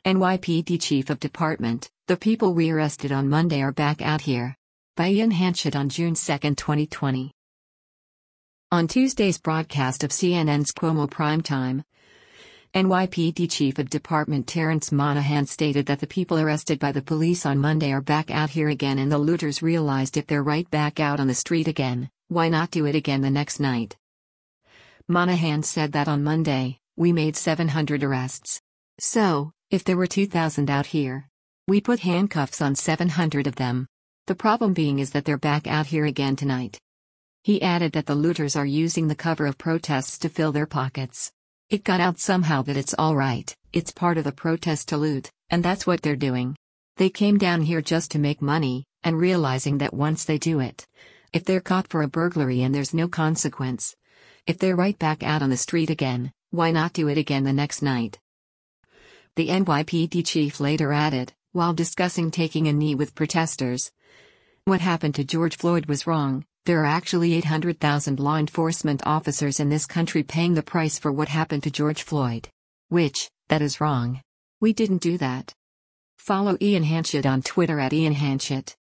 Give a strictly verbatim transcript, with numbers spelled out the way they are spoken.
N Y P D Chief of Department, "The people we arrested on Monday are back out here." By Ian Hanchett on June second, twenty twenty. On Tuesday's broadcast of C N N's Cuomo Primetime, N Y P D Chief of Department Terrence Monahan stated that the people arrested by the police on Monday are back out here again, and the looters realized if they're right back out on the street again, why not do it again the next night? Monahan said that on Monday, "We made seven hundred arrests. So, if there were two thousand out here, we put handcuffs on seven hundred of them. The problem being is that they're back out here again tonight." He added that the looters are using the cover of protests to fill their pockets. "It got out somehow that it's all right, it's part of the protest to loot, and that's what they're doing. They came down here just to make money, and realizing that once they do it, if they're caught for a burglary and there's no consequence, if they're right back out on the street again, why not do it again the next night?" The N Y P D chief later added, while discussing taking a knee with protesters, "What happened to George Floyd was wrong. There are actually eight hundred thousand law enforcement officers in this country paying the price for what happened to George Floyd. Which, that is wrong. We didn't do that." Follow Ian Hanchett on Twitter at Ian Hanchett.